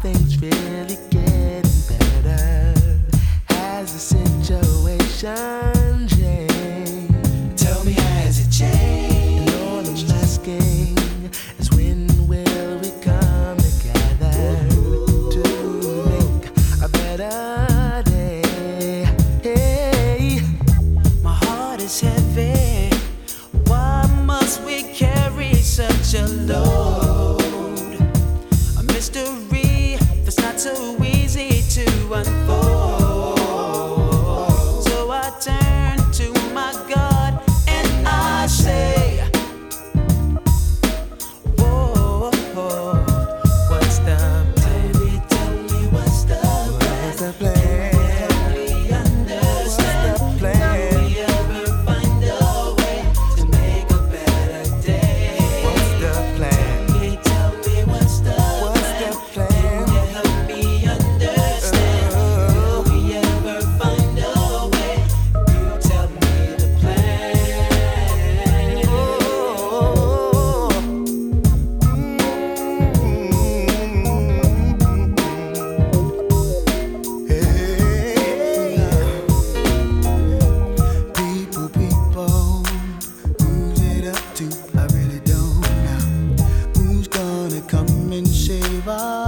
things really getting better? Has the situation changed? Tell me, has it changed? And all I'm asking is when will we come together to make a better day? Hey, my heart is heavy. Why must we carry such a load? A mystery that's not so easy to unfold. So I turn to my God and I say, whoa, what's the plan? Tell me what's the plan? What's the plan? Help me understand. What's the plan? Can we ever find a way to make a better day? What's the plan? Tell me what's the plan? Can you help me understand? Will we ever find a way? You tell me the plan. People, who's it up to? I really don't know. Who's gonna come and save us?